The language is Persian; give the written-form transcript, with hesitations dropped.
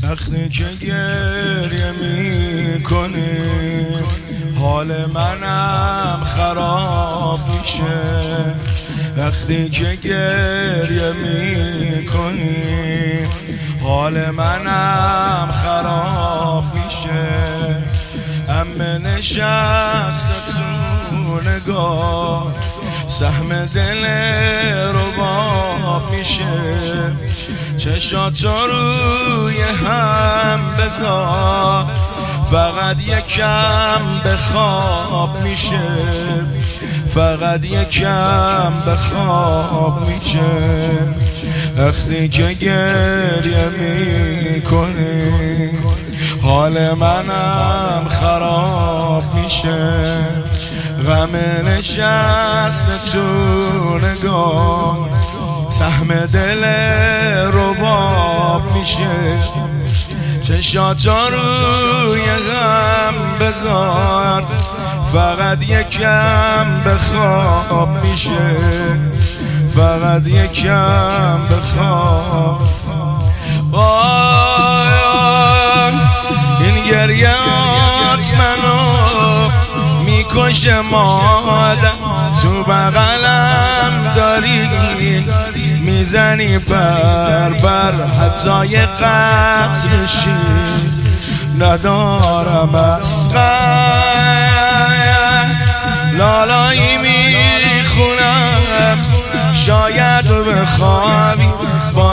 وقتی که گریه میکنی حال منم خراب میشه. وقتی که گریه میکنی حال منم خراب میشه. همه نشسته تو نگاه سهم دل رباب میشه. چشاتو روی هم بذار فقط یکم به خواب میشه. فقط یکم به خواب میشه. وقتی که گریه میکنی حال منم خراب میشه. غم نشست تو نگاه سهم دل رباب میشه. چشاتو روی غم بذار فقط یکم به خواب میشه. فقط یکم به خواب. این گریهات منو میکشه مادر. تو بغلم داری میزنی پر بر حتی یه قطر شیر ندارم اسقر. لالایی میخونم شاید بخوابی